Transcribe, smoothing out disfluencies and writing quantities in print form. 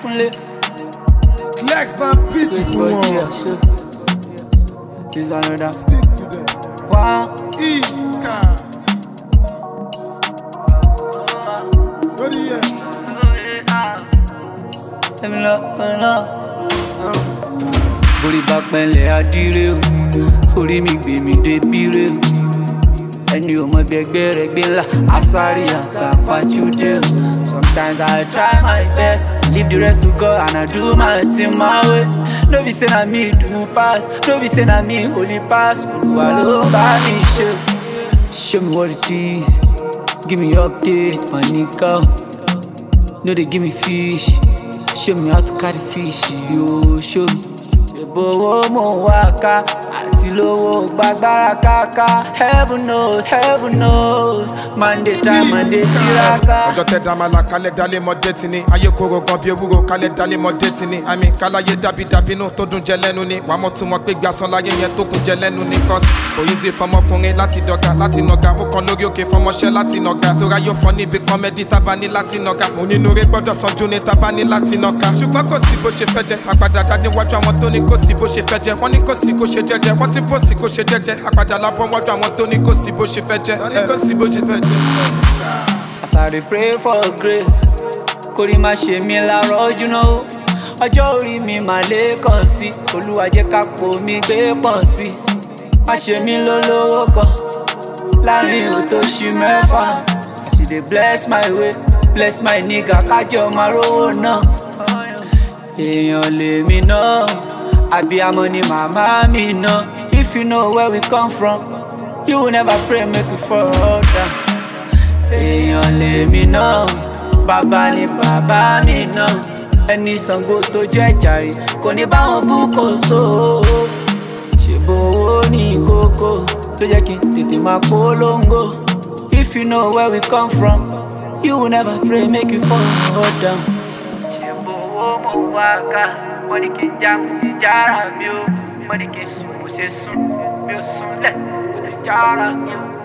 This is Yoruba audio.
Kunle. Flex van bitch if you want. This another. Speak to them. Wow. Ika. What do you hear? Let me know. Bórí bá pẹ́lẹ̀ adire o, orí mi gbé mi dé bírè o. Ẹni ò mọ bí ẹgbẹ́ rẹ̀ gbé ńlá, àsáré àsàpàjúdé o. Sometimes I try my best, leave the rest to God and I do my thing my way. No be say na me do pass, no be say na me only pass. Olúwa ló bá mi ṣe. Show me what it is, give me update, my nigga. No dey give me fish, show me how to carry fish, yo, show me. Ṣèbówó mò ń wá ká, àti lówó gbàgbára káká. Heaven knows, Monday time, Monday tiraka. Ọjọ́ tẹ́ dá máa la kálẹ̀ dálé mọ́ dé tini. Ayé koro gan bí ewúro kálẹ̀ dálé mọ́ dé tini. Àmì káláyé dàbí nù tó dùn jẹ lẹ́nu ni. Wàá mọ̀ tún mọ̀ pé gbàsán láyé yẹn tó kún jẹ lẹ́nu ni. Cause kò easy fọmọkùnrin láti dọ̀gà láti nàga. Ó kan lórí òkè fọmọṣẹ́ láti nàga. Tóra yóò fọ́ níbi kọ́mẹ́dì tábà ní láti nàga. Onínúure gbọ́dọ̀ sanjú ní tábà ní láti nàka. Ṣùgbọ́n kò sí bó ṣe fẹ́ jẹ. Àgbàdà dáadé wájú àwọn tó ní kò sí bó ṣe fẹ́ jẹ. Wọ́n ní kò sí kó ṣe jẹ́jẹ́. Wọ́n ti post kó ṣe jẹ́jẹ́. Àgbàdà lábọ́ wájú àwọn tó ní kò sí bó ṣe fẹ́ jẹ. Wọ́n ní kò sí bó ṣe fẹ́ jẹ. As I dey pray for grace, kórí má ṣe mí lárọ́jú náà. Ọjọ́ orí mi mà lékàn sí, Olúwa jẹ́ kápò mi gbé pọ̀ sí. Má ṣe mí lólówó kan, láàrin òtóṣì mẹ́fà. As you dey bless my way, bless my nigga, kájọ máa rówó náà. Èèyàn lèmi náà, àbíamọ ni màmá mi náà. If you know where we come from, you will never pray make we fall down. Èèyàn lèmi náà, bàbá ni bàbá mi náà. Ẹni Ṣàngó tó jẹ́ ẹ̀jàre, kò ní bá wọn bú kò so. Ṣèbówó ní kókó, ló jẹ́ kí n tètè máa polongo. If you know where we come from, you will never pray make you fall down. Ṣèbówó mò ń wá ká, wọ́n ní kí n já mo ti jára mi o. Wọ́n ní kí n sùn mo ṣe sùn, mi ò sùn lẹ̀ mo ti jára mi o.